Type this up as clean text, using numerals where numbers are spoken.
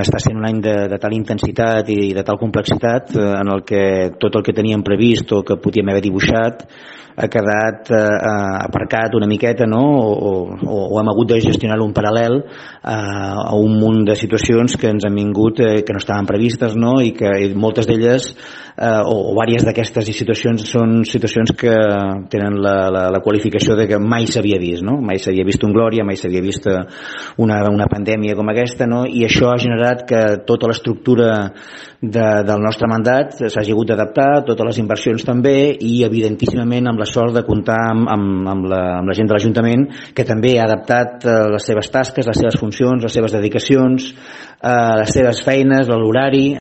està sent un any de tal intensitat i de tal complexitat en el que tot el que teníem previst o que podíem haver dibuixat ha quedat aparcat una miqueta, no? O hem hagut de gestionar-ho en paral·lel a un munt de situacions que ens han vingut que no estaven previstes, no? I que moltes d'elles o diverses d'aquestes situacions són situacions que tenen la qualificació de que mai s'havia vist, no? Mai s'havia vist un Glòria, mai s'havia vist una pandèmia com aquesta, no? I això ha generat que tota l'estructura del nostre mandat s'hagi hagut d'adaptar, totes les inversions també, i evidentíssimament amb la sort de comptar amb la gent de l'Ajuntament, que també ha adaptat les seves tasques, les seves funcions, les seves dedicacions, les seves feines, l'horari